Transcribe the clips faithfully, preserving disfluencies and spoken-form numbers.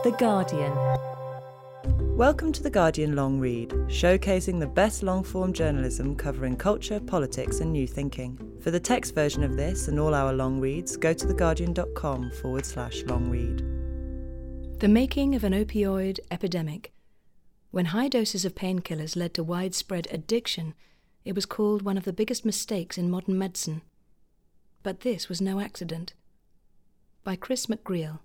The Guardian. Welcome to The Guardian Long Read, showcasing the best long-form journalism covering culture, politics and new thinking. For the text version of this and all our long reads, go to theguardian.com forward slash long read. The making of an opioid epidemic. When high doses of painkillers led to widespread addiction, it was called one of the biggest mistakes in modern medicine. But this was no accident. By Chris McGreal.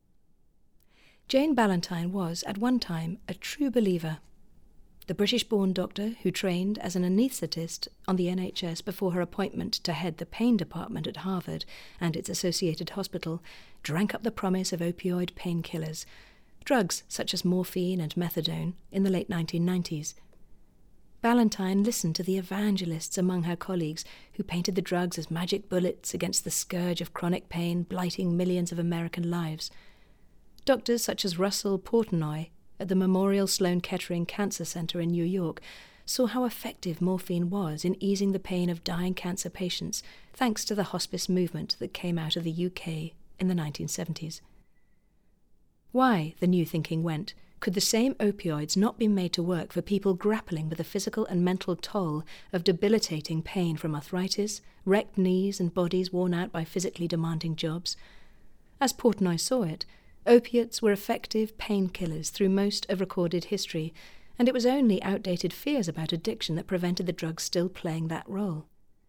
Jane Ballantyne was, at one time, a true believer. The British-born doctor who trained as an anaesthetist on the N H S before her appointment to head the pain department at Harvard and its associated hospital drank up the promise of opioid painkillers, drugs such as morphine and methadone, in the late nineteen nineties. Ballantyne listened to the evangelists among her colleagues who painted the drugs as magic bullets against the scourge of chronic pain blighting millions of American lives. Doctors such as Russell Portnoy at the Memorial Sloan Kettering Cancer Center in New York saw how effective morphine was in easing the pain of dying cancer patients, thanks to the hospice movement that came out of the U K in the nineteen seventies. Why, the new thinking went, could the same opioids not be made to work for people grappling with the physical and mental toll of debilitating pain from arthritis, wrecked knees and bodies worn out by physically demanding jobs? As Portnoy saw it, opiates were effective painkillers through most of recorded history, and it was only outdated fears about addiction that prevented the drugs still playing that role.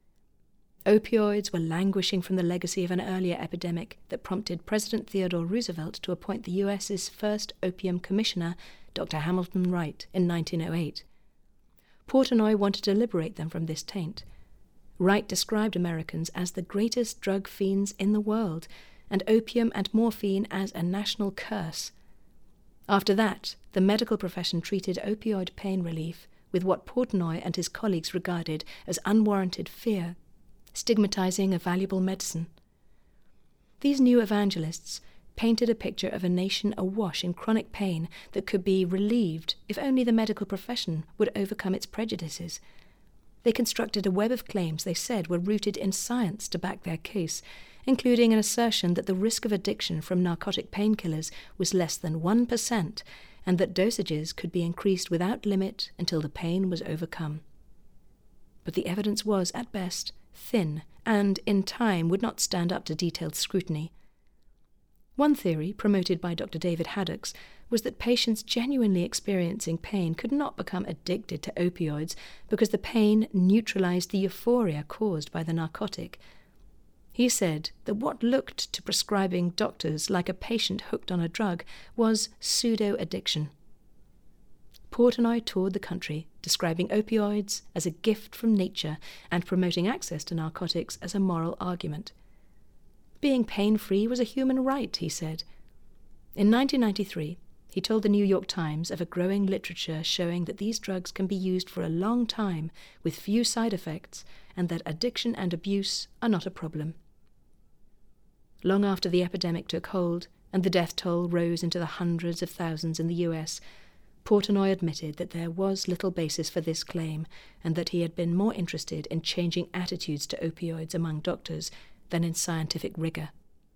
Opioids were languishing from the legacy of an earlier epidemic that prompted President Theodore Roosevelt to appoint the U S's first opium commissioner, Doctor Hamilton Wright, in nineteen oh eight. Portnoy wanted to liberate them from this taint. Wright described Americans as the greatest drug fiends in the world, and opium and morphine as a national curse. After that, the medical profession treated opioid pain relief with what Portnoy and his colleagues regarded as unwarranted fear, stigmatizing a valuable medicine. These new evangelists painted a picture of a nation awash in chronic pain that could be relieved if only the medical profession would overcome its prejudices. They constructed a web of claims they said were rooted in science to back their case, including an assertion that the risk of addiction from narcotic painkillers was less than one percent and that dosages could be increased without limit until the pain was overcome. But the evidence was, at best, thin and, in time, would not stand up to detailed scrutiny. One theory, promoted by Doctor David Haddocks, was that patients genuinely experiencing pain could not become addicted to opioids because the pain neutralized the euphoria caused by the narcotic. He said that what looked to prescribing doctors like a patient hooked on a drug was pseudo-addiction. Portnoy toured the country, describing opioids as a gift from nature and promoting access to narcotics as a moral argument. Being pain-free was a human right, he said. In nineteen ninety-three, he told the New York Times of a growing literature showing that these drugs can be used for a long time with few side effects and that addiction and abuse are not a problem. Long after the epidemic took hold and the death toll rose into the hundreds of thousands in the U S, Portnoy admitted that there was little basis for this claim and that he had been more interested in changing attitudes to opioids among doctors than in scientific rigor.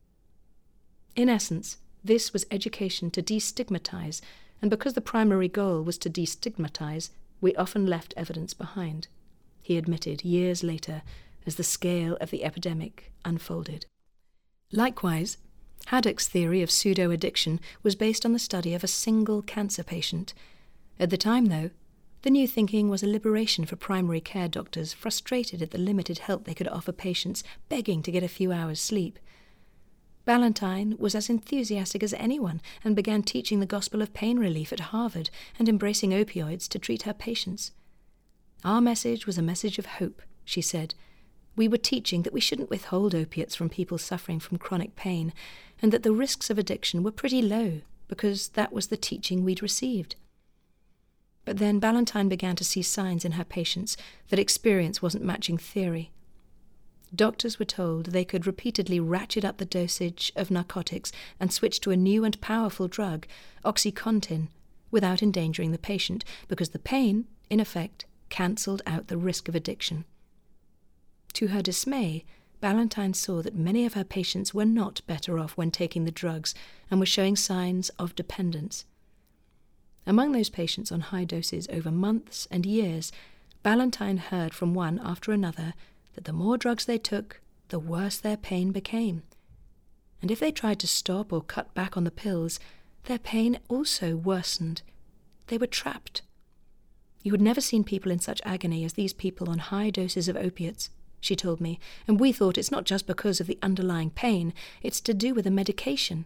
In essence, this was education to destigmatize, and because the primary goal was to destigmatize, we often left evidence behind, he admitted years later as the scale of the epidemic unfolded. Likewise, Haddock's theory of pseudo-addiction was based on the study of a single cancer patient. At the time, though, the new thinking was a liberation for primary care doctors frustrated at the limited help they could offer patients begging to get a few hours' sleep. Ballantyne was as enthusiastic as anyone and began teaching the gospel of pain relief at Harvard and embracing opioids to treat her patients. Our message was a message of hope, she said. We were teaching that we shouldn't withhold opiates from people suffering from chronic pain, and that the risks of addiction were pretty low, because that was the teaching we'd received. But then Ballantyne began to see signs in her patients that experience wasn't matching theory. Doctors were told they could repeatedly ratchet up the dosage of narcotics and switch to a new and powerful drug, OxyContin, without endangering the patient, because the pain, in effect, cancelled out the risk of addiction. To her dismay, Ballantyne saw that many of her patients were not better off when taking the drugs and were showing signs of dependence. Among those patients on high doses over months and years, Ballantyne heard from one after another that the more drugs they took, the worse their pain became. And if they tried to stop or cut back on the pills, their pain also worsened. They were trapped. You had never seen people in such agony as these people on high doses of opiates, she told me, and we thought it's not just because of the underlying pain, it's to do with the medication.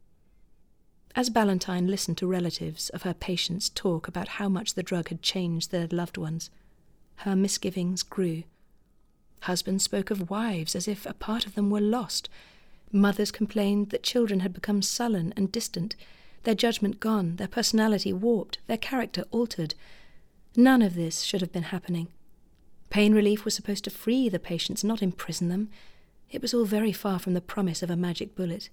As Ballantyne listened to relatives of her patients talk about how much the drug had changed their loved ones, her misgivings grew. Husbands spoke of wives as if a part of them were lost. Mothers complained that children had become sullen and distant, their judgment gone, their personality warped, their character altered. None of this should have been happening. Pain relief was supposed to free the patients, not imprison them. It was all very far from the promise of a magic bullet.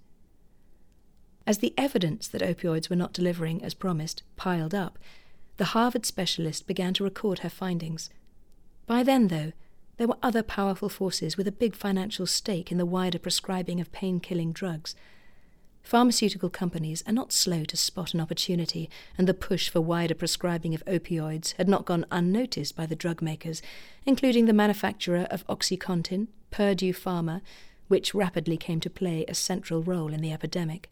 As the evidence that opioids were not delivering as promised piled up, the Harvard specialist began to record her findings. By then, though, there were other powerful forces with a big financial stake in the wider prescribing of pain-killing drugs. Pharmaceutical companies are not slow to spot an opportunity, and the push for wider prescribing of opioids had not gone unnoticed by the drug makers, including the manufacturer of OxyContin, Purdue Pharma, which rapidly came to play a central role in the epidemic.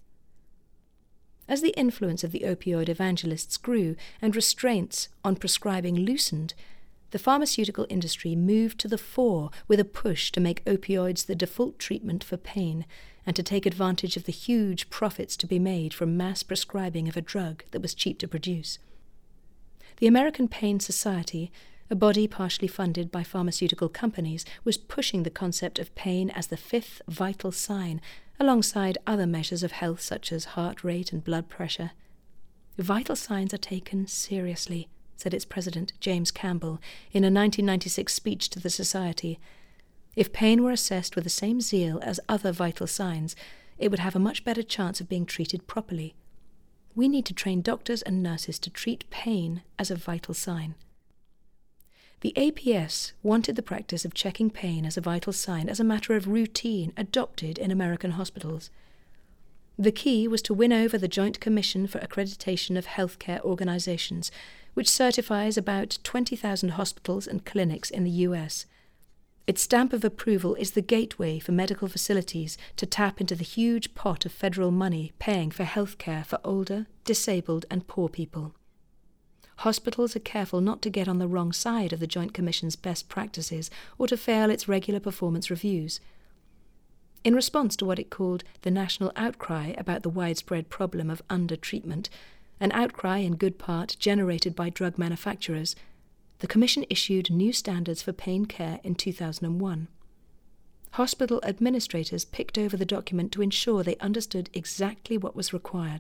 As the influence of the opioid evangelists grew and restraints on prescribing loosened, the pharmaceutical industry moved to the fore with a push to make opioids the default treatment for pain and to take advantage of the huge profits to be made from mass prescribing of a drug that was cheap to produce. The American Pain Society, a body partially funded by pharmaceutical companies, was pushing the concept of pain as the fifth vital sign, alongside other measures of health such as heart rate and blood pressure. Vital signs are taken seriously, said its president, James Campbell, in a nineteen ninety-six speech to the Society. If pain were assessed with the same zeal as other vital signs, it would have a much better chance of being treated properly. We need to train doctors and nurses to treat pain as a vital sign. The A P S wanted the practice of checking pain as a vital sign as a matter of routine adopted in American hospitals. The key was to win over the Joint Commission for Accreditation of Healthcare Organizations, which certifies about twenty thousand hospitals and clinics in the U S. Its stamp of approval is the gateway for medical facilities to tap into the huge pot of federal money paying for health care for older, disabled and poor people. Hospitals are careful not to get on the wrong side of the Joint Commission's best practices or to fail its regular performance reviews. In response to what it called the national outcry about the widespread problem of under-treatment, an outcry in good part generated by drug manufacturers, the Commission issued new standards for pain care in two thousand one. Hospital administrators picked over the document to ensure they understood exactly what was required.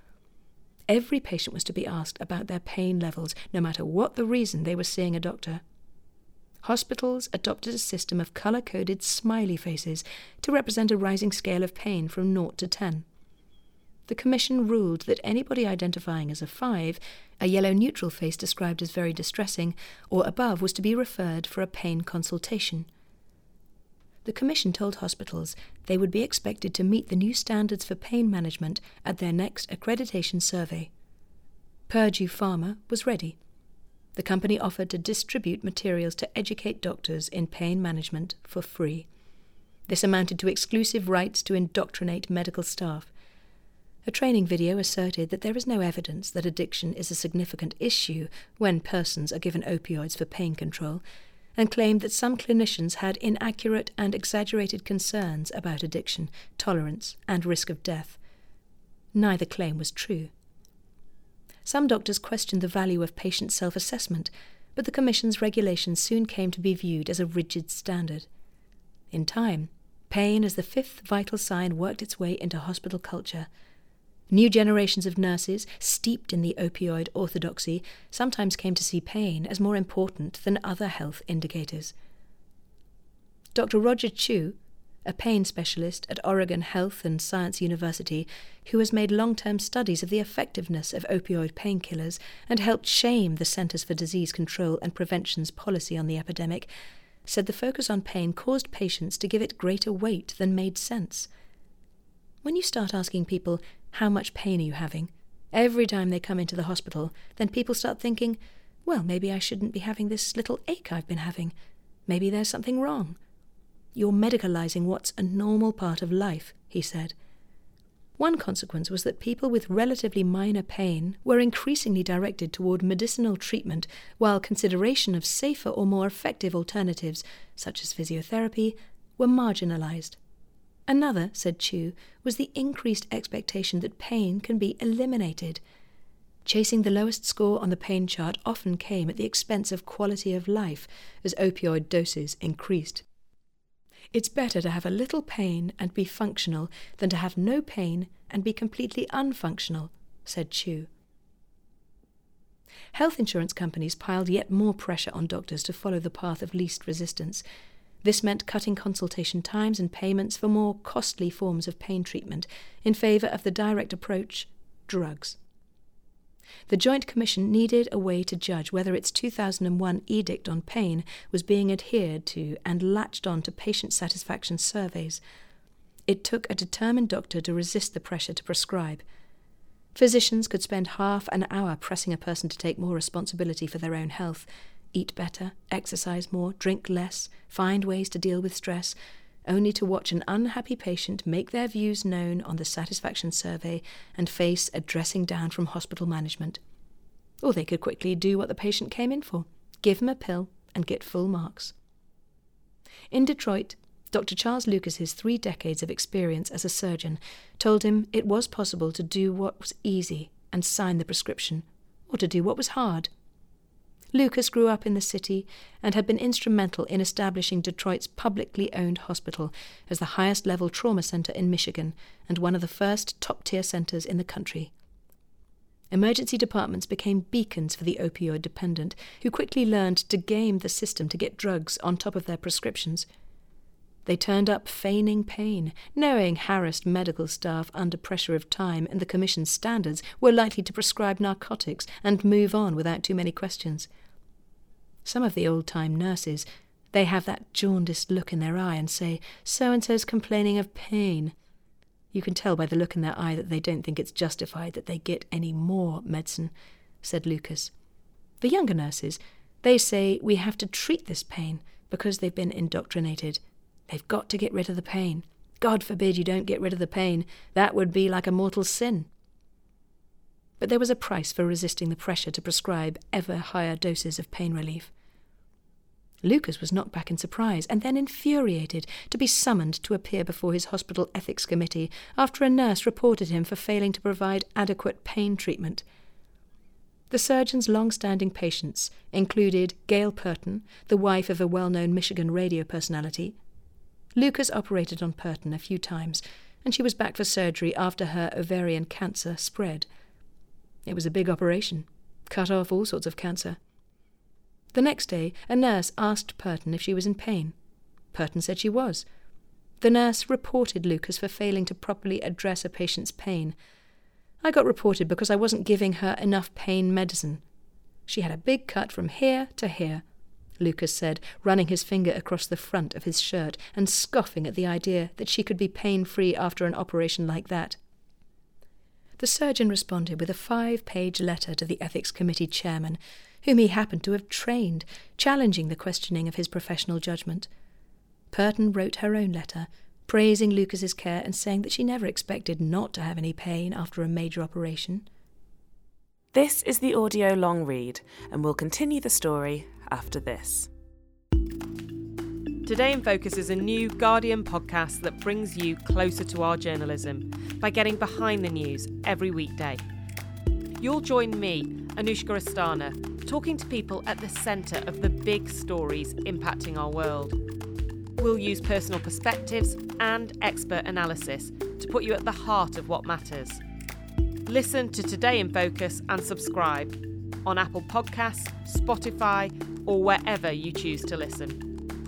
Every patient was to be asked about their pain levels, no matter what the reason they were seeing a doctor. Hospitals adopted a system of colour-coded smiley faces to represent a rising scale of pain from zero to ten. The Commission ruled that anybody identifying as a five, a yellow neutral face described as very distressing, or above was to be referred for a pain consultation. The Commission told hospitals they would be expected to meet the new standards for pain management at their next accreditation survey. Purdue Pharma was ready. The company offered to distribute materials to educate doctors in pain management for free. This amounted to exclusive rights to indoctrinate medical staff. A training video asserted that there is no evidence that addiction is a significant issue when persons are given opioids for pain control, and claimed that some clinicians had inaccurate and exaggerated concerns about addiction, tolerance, and risk of death. Neither claim was true. Some doctors questioned the value of patient self-assessment, but the Commission's regulations soon came to be viewed as a rigid standard. In time, pain as the fifth vital sign worked its way into hospital culture. New generations of nurses, steeped in the opioid orthodoxy, sometimes came to see pain as more important than other health indicators. Doctor Roger Chu, a pain specialist at Oregon Health and Science University, who has made long-term studies of the effectiveness of opioid painkillers and helped shame the Centers for Disease Control and Prevention's policy on the epidemic, said the focus on pain caused patients to give it greater weight than made sense. When you start asking people, how much pain are you having, every time they come into the hospital, then people start thinking, well, maybe I shouldn't be having this little ache I've been having. Maybe there's something wrong. You're medicalising what's a normal part of life, he said. One consequence was that people with relatively minor pain were increasingly directed toward medicinal treatment, while consideration of safer or more effective alternatives, such as physiotherapy, were marginalised. Another, said Chu, was the increased expectation that pain can be eliminated. Chasing the lowest score on the pain chart often came at the expense of quality of life as opioid doses increased. It's better to have a little pain and be functional than to have no pain and be completely unfunctional, said Chu. Health insurance companies piled yet more pressure on doctors to follow the path of least resistance. This meant cutting consultation times and payments for more costly forms of pain treatment in favour of the direct approach, drugs. The Joint Commission needed a way to judge whether its two thousand one edict on pain was being adhered to and latched on to patient satisfaction surveys. It took a determined doctor to resist the pressure to prescribe. Physicians could spend half an hour pressing a person to take more responsibility for their own health, eat better, exercise more, drink less, find ways to deal with stress, only to watch an unhappy patient make their views known on the satisfaction survey and face a dressing down from hospital management. Or they could quickly do what the patient came in for, give him a pill and get full marks. In Detroit, Doctor Charles Lucas's three decades of experience as a surgeon told him it was possible to do what was easy and sign the prescription, or to do what was hard. Lucas grew up in the city and had been instrumental in establishing Detroit's publicly owned hospital as the highest-level trauma centre in Michigan and one of the first top-tier centres in the country. Emergency departments became beacons for the opioid dependent, who quickly learned to game the system to get drugs on top of their prescriptions. They turned up feigning pain, knowing harassed medical staff under pressure of time and the Commission's standards were likely to prescribe narcotics and move on without too many questions. Some of the old-time nurses, they have that jaundiced look in their eye and say, so-and-so's complaining of pain. You can tell by the look in their eye that they don't think it's justified that they get any more medicine, said Lucas. The younger nurses, they say we have to treat this pain because they've been indoctrinated. They've got to get rid of the pain. God forbid you don't get rid of the pain. That would be like a mortal sin. But there was a price for resisting the pressure to prescribe ever higher doses of pain relief. Lucas was knocked back in surprise and then infuriated to be summoned to appear before his hospital ethics committee after a nurse reported him for failing to provide adequate pain treatment. The surgeon's long-standing patients included Gail Purton, the wife of a well-known Michigan radio personality. Lucas operated on Purton a few times, and she was back for surgery after her ovarian cancer spread. It was a big operation, cut off all sorts of cancer. The next day, a nurse asked Purton if she was in pain. Purton said she was. The nurse reported Lucas for failing to properly address a patient's pain. I got reported because I wasn't giving her enough pain medicine. She had a big cut from here to here, Lucas said, running his finger across the front of his shirt and scoffing at the idea that she could be pain-free after an operation like that. The surgeon responded with a five-page letter to the ethics committee chairman, whom he happened to have trained, challenging the questioning of his professional judgment. Purton wrote her own letter, praising Lucas's care and saying that she never expected not to have any pain after a major operation. This is the audio long read, and we'll continue the story after this. Today in Focus is a new Guardian podcast that brings you closer to our journalism by getting behind the news every weekday. You'll join me, Anushka Astana, talking to people at the centre of the big stories impacting our world. We'll use personal perspectives and expert analysis to put you at the heart of what matters. Listen to Today in Focus and subscribe on Apple Podcasts, Spotify, or wherever you choose to listen.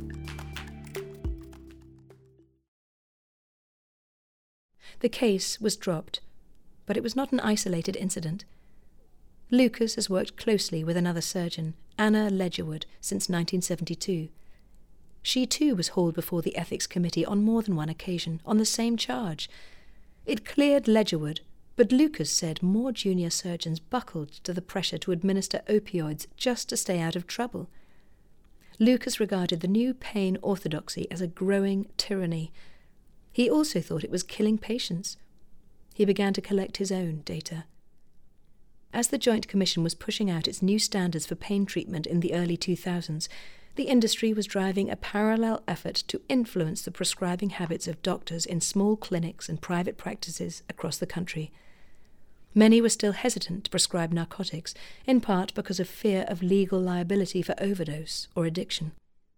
The case was dropped, but it was not an isolated incident. Lucas has worked closely with another surgeon, Anna Ledgerwood, since nineteen seventy-two. She too was hauled before the Ethics Committee on more than one occasion on the same charge. It cleared Ledgerwood, but Lucas said more junior surgeons buckled to the pressure to administer opioids just to stay out of trouble. Lucas regarded the new pain orthodoxy as a growing tyranny. He also thought it was killing patients. He began to collect his own data. As the Joint Commission was pushing out its new standards for pain treatment in the early two thousands, the industry was driving a parallel effort to influence the prescribing habits of doctors in small clinics and private practices across the country. Many were still hesitant to prescribe narcotics, in part because of fear of legal liability for overdose or addiction.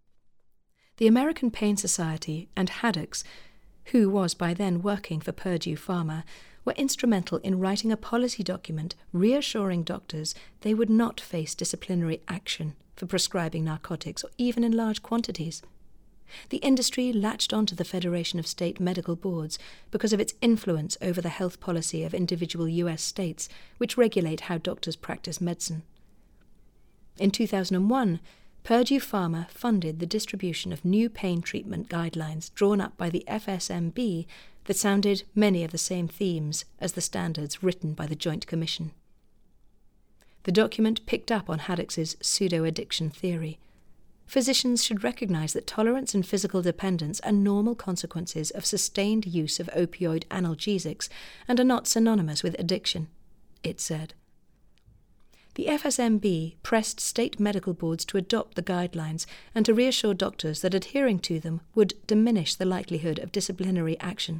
The American Pain Society and Haddocks, who was by then working for Purdue Pharma, were instrumental in writing a policy document reassuring doctors they would not face disciplinary action for prescribing narcotics or even in large quantities. The industry latched onto the Federation of State Medical Boards because of its influence over the health policy of individual U S states, which regulate how doctors practice medicine. In two thousand one, Purdue Pharma funded the distribution of new pain treatment guidelines drawn up by the F S M B that sounded many of the same themes as the standards written by the Joint Commission. The document picked up on Haddocks' pseudo-addiction theory. Physicians should recognize that tolerance and physical dependence are normal consequences of sustained use of opioid analgesics and are not synonymous with addiction, it said. The F S M B pressed state medical boards to adopt the guidelines and to reassure doctors that adhering to them would diminish the likelihood of disciplinary action.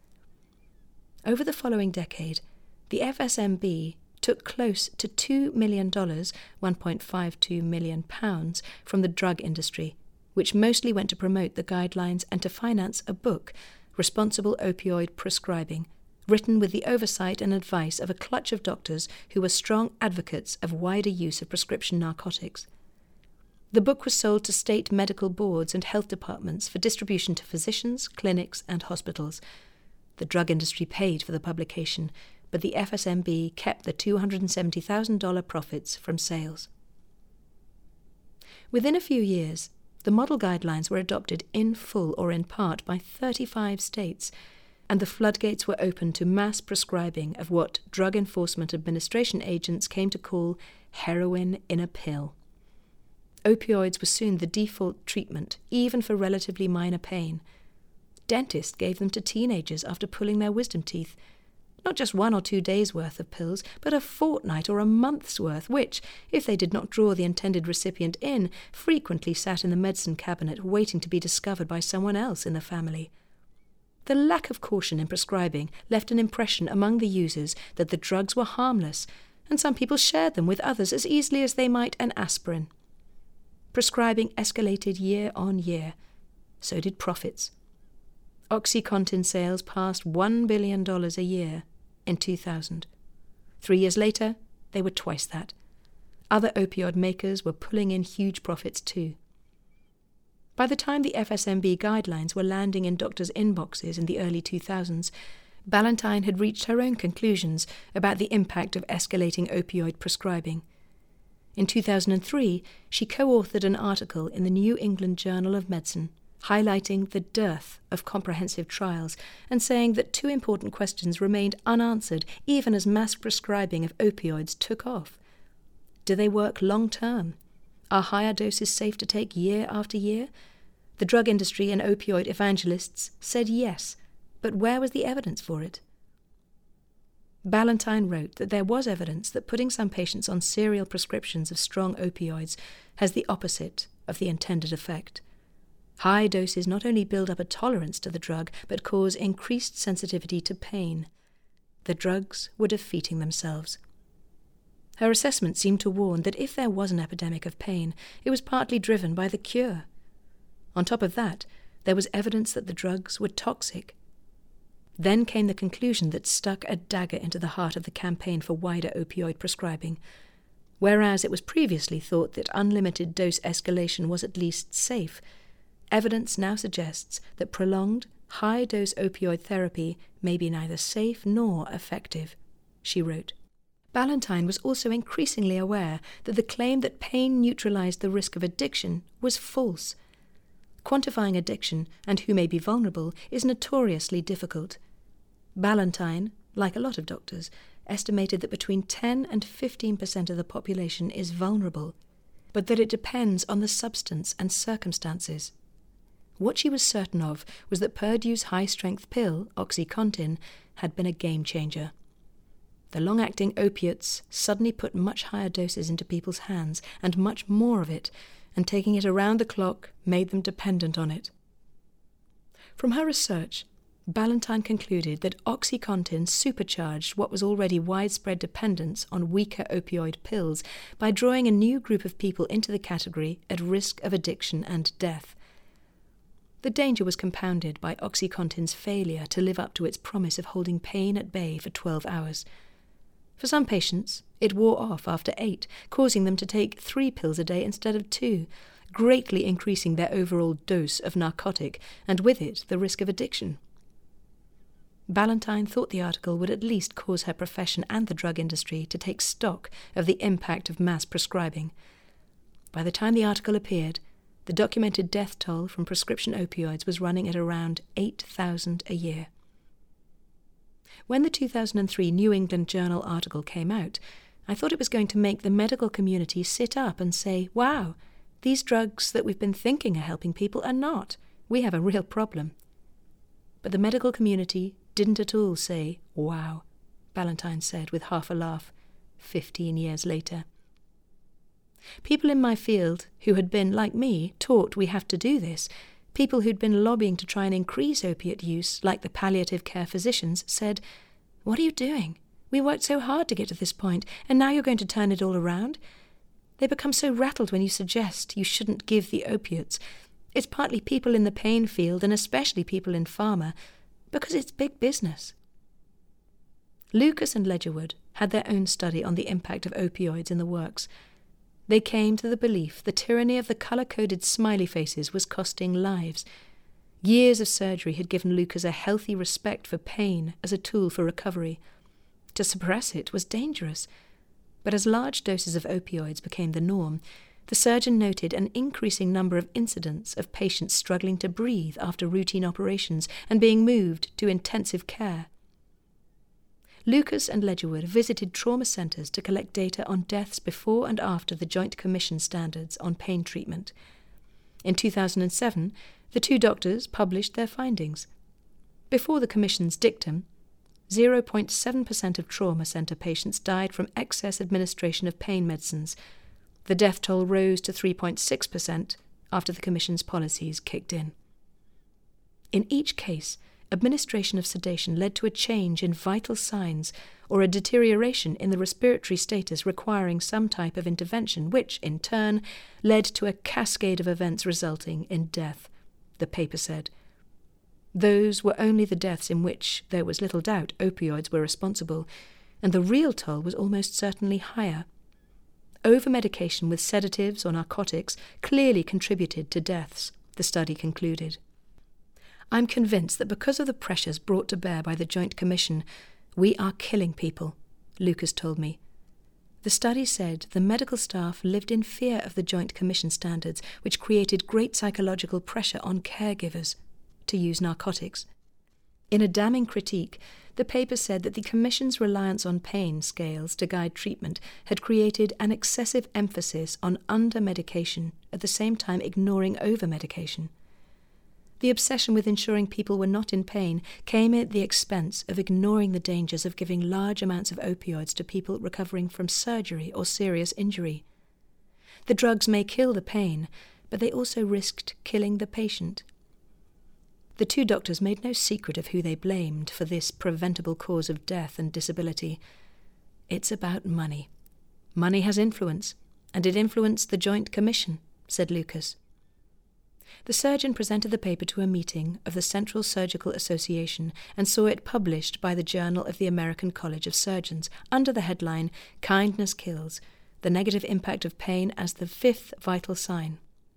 Over the following decade, the F S M B took close to two million dollars, one point five two million pounds, from the drug industry, which mostly went to promote the guidelines and to finance a book, Responsible Opioid Prescribing, written with the oversight and advice of a clutch of doctors who were strong advocates of wider use of prescription narcotics. The book was sold to state medical boards and health departments for distribution to physicians, clinics, and hospitals. The drug industry paid for the publication, but the F S M B kept the two hundred seventy thousand dollars profits from sales. Within a few years, the model guidelines were adopted in full or in part by thirty-five states, and the floodgates were opened to mass prescribing of what Drug Enforcement Administration agents came to call heroin in a pill. Opioids were soon the default treatment, even for relatively minor pain. Dentists gave them to teenagers after pulling their wisdom teeth. Not just one or two days' worth of pills, but a fortnight or a month's worth, which, if they did not draw the intended recipient in, frequently sat in the medicine cabinet waiting to be discovered by someone else in the family. The lack of caution in prescribing left an impression among the users that the drugs were harmless, and some people shared them with others as easily as they might an aspirin. Prescribing escalated year on year. So did profits. OxyContin sales passed one billion dollars a year in two thousand. Three years later, they were twice that. Other opioid makers were pulling in huge profits too. By the time the F S M B guidelines were landing in doctors' inboxes in the early two thousands, Ballantyne had reached her own conclusions about the impact of escalating opioid prescribing. In two thousand three, she co-authored an article in the New England Journal of Medicine highlighting the dearth of comprehensive trials and saying that two important questions remained unanswered even as mass prescribing of opioids took off. Do they work long-term? Are higher doses safe to take year after year? The drug industry and opioid evangelists said yes, but where was the evidence for it? Ballantyne wrote that there was evidence that putting some patients on serial prescriptions of strong opioids has the opposite of the intended effect. High doses not only build up a tolerance to the drug, but cause increased sensitivity to pain. The drugs were defeating themselves. Her assessment seemed to warn that if there was an epidemic of pain, it was partly driven by the cure. On top of that, there was evidence that the drugs were toxic. Then came the conclusion that stuck a dagger into the heart of the campaign for wider opioid prescribing. Whereas it was previously thought that unlimited dose escalation was at least safe, evidence now suggests that prolonged, high-dose opioid therapy may be neither safe nor effective, she wrote. Ballantyne was also increasingly aware that the claim that pain neutralized the risk of addiction was false. Quantifying addiction and who may be vulnerable is notoriously difficult. Ballantyne, like a lot of doctors, estimated that between ten and fifteen percent of the population is vulnerable, but that it depends on the substance and circumstances. What she was certain of was that Purdue's high-strength pill, OxyContin, had been a game-changer. The long-acting opiates suddenly put much higher doses into people's hands, and much more of it, and taking it around the clock made them dependent on it. From her research, Ballantyne concluded that OxyContin supercharged what was already widespread dependence on weaker opioid pills by drawing a new group of people into the category at risk of addiction and death. The danger was compounded by OxyContin's failure to live up to its promise of holding pain at bay for twelve hours. For some patients, it wore off after eight, causing them to take three pills a day instead of two, greatly increasing their overall dose of narcotic, and with it the risk of addiction. Ballantyne thought the article would at least cause her profession and the drug industry to take stock of the impact of mass prescribing. By the time the article appeared, the documented death toll from prescription opioids was running at around eight thousand a year. When the two thousand three New England Journal article came out, I thought it was going to make the medical community sit up and say, wow, these drugs that we've been thinking are helping people are not. We have a real problem. But the medical community didn't at all say, wow, Ballantyne said with half a laugh, fifteen years later. People in my field who had been, like me, taught we have to do this, people who'd been lobbying to try and increase opiate use, like the palliative care physicians, said, what are you doing? We worked so hard to get to this point, and now you're going to turn it all around? They become so rattled when you suggest you shouldn't give the opiates. It's partly people in the pain field, and especially people in pharma, because it's big business. Lucas and Ledgerwood had their own study on the impact of opioids in the works. They came to the belief the tyranny of the colour-coded smiley faces was costing lives. Years of surgery had given Lucas a healthy respect for pain as a tool for recovery. To suppress it was dangerous. But as large doses of opioids became the norm, the surgeon noted an increasing number of incidents of patients struggling to breathe after routine operations and being moved to intensive care. Lucas and Ledgerwood visited trauma centres to collect data on deaths before and after the Joint Commission standards on pain treatment. In two thousand seven, the two doctors published their findings. Before the Commission's dictum, zero point seven percent of trauma centre patients died from excess administration of pain medicines. The death toll rose to three point six percent after the Commission's policies kicked in. In each case, administration of sedation led to a change in vital signs or a deterioration in the respiratory status requiring some type of intervention, which, in turn, led to a cascade of events resulting in death, the paper said. Those were only the deaths in which there was little doubt opioids were responsible, and the real toll was almost certainly higher. Over-medication with sedatives or narcotics clearly contributed to deaths, the study concluded. I'm convinced that because of the pressures brought to bear by the Joint Commission, we are killing people, Lucas told me. The study said the medical staff lived in fear of the Joint Commission standards, which created great psychological pressure on caregivers to use narcotics. In a damning critique, the paper said that the Commission's reliance on pain scales to guide treatment had created an excessive emphasis on under-medication, at the same time ignoring over-medication. The obsession with ensuring people were not in pain came at the expense of ignoring the dangers of giving large amounts of opioids to people recovering from surgery or serious injury. The drugs may kill the pain, but they also risked killing the patient. The two doctors made no secret of who they blamed for this preventable cause of death and disability. It's about money. Money has influence, and it influenced the Joint Commission, said Lucas. The surgeon presented the paper to a meeting of the Central Surgical Association and saw it published by the Journal of the American College of Surgeons under the headline Kindness Kills, the Negative Impact of Pain as the Fifth Vital Sign.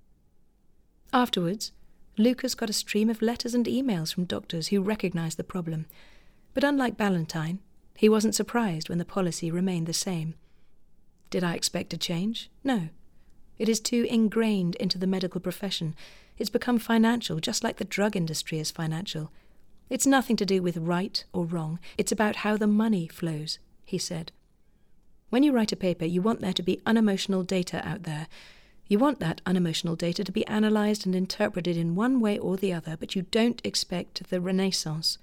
Afterwards, Lucas got a stream of letters and emails from doctors who recognised the problem, but unlike Ballantyne, he wasn't surprised when the policy remained the same. Did I expect a change? No. It is too ingrained into the medical profession, It's become financial, just like the drug industry is financial. It's nothing to do with right or wrong. It's about how the money flows, he said. When you write a paper, you want there to be unemotional data out there. You want that unemotional data to be analysed and interpreted in one way or the other, but you don't expect the Renaissance.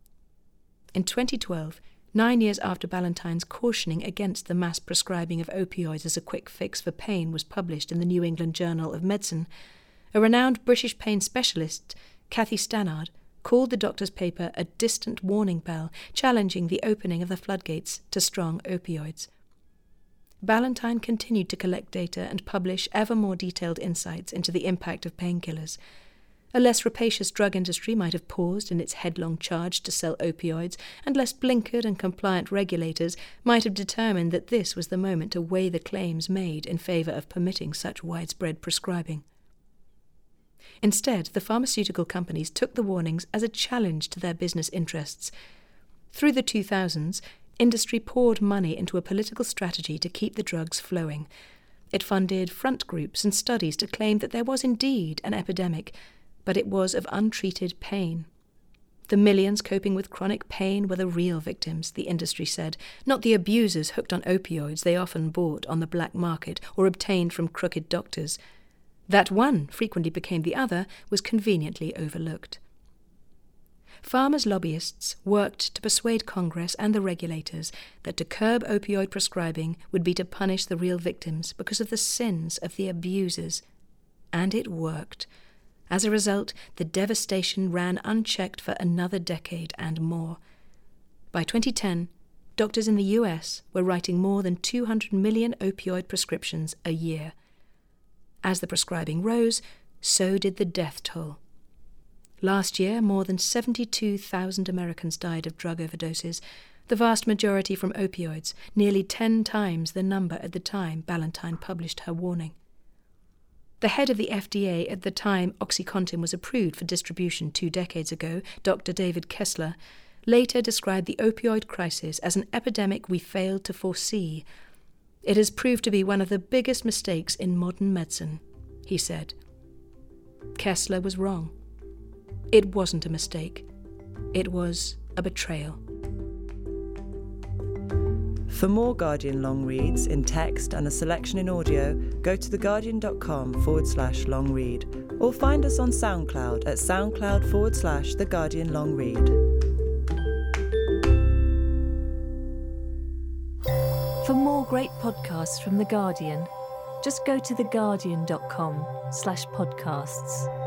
In twenty twelve, nine years after Ballantyne's cautioning against the mass prescribing of opioids as a quick fix for pain was published in the New England Journal of Medicine, a renowned British pain specialist, Cathy Stannard, called the doctor's paper a distant warning bell, challenging the opening of the floodgates to strong opioids. Ballantyne continued to collect data and publish ever more detailed insights into the impact of painkillers. A less rapacious drug industry might have paused in its headlong charge to sell opioids, and less blinkered and compliant regulators might have determined that this was the moment to weigh the claims made in favour of permitting such widespread prescribing. Instead, the pharmaceutical companies took the warnings as a challenge to their business interests. Through the two thousands, industry poured money into a political strategy to keep the drugs flowing. It funded front groups and studies to claim that there was indeed an epidemic, but it was of untreated pain. The millions coping with chronic pain were the real victims, the industry said, not the abusers hooked on opioids they often bought on the black market or obtained from crooked doctors. That one frequently became the other was conveniently overlooked. Farmers' lobbyists worked to persuade Congress and the regulators that to curb opioid prescribing would be to punish the real victims because of the sins of the abusers. And it worked. As a result, the devastation ran unchecked for another decade and more. By twenty ten, doctors in the U S were writing more than two hundred million opioid prescriptions a year. As the prescribing rose, so did the death toll. Last year, more than seventy-two thousand Americans died of drug overdoses, the vast majority from opioids, nearly ten times the number at the time Ballantyne published her warning. The head of the F D A at the time OxyContin was approved for distribution two decades ago, Doctor David Kessler, later described the opioid crisis as an epidemic we failed to foresee. It has proved to be one of the biggest mistakes in modern medicine, he said. Kessler was wrong. It wasn't a mistake. It was a betrayal. For more Guardian long reads in text and a selection in audio, go to theguardian.com forward slash long read or find us on SoundCloud at soundcloud forward slash The Guardian Long Read. For more great podcasts from The Guardian, just go to theguardian.com slash podcasts.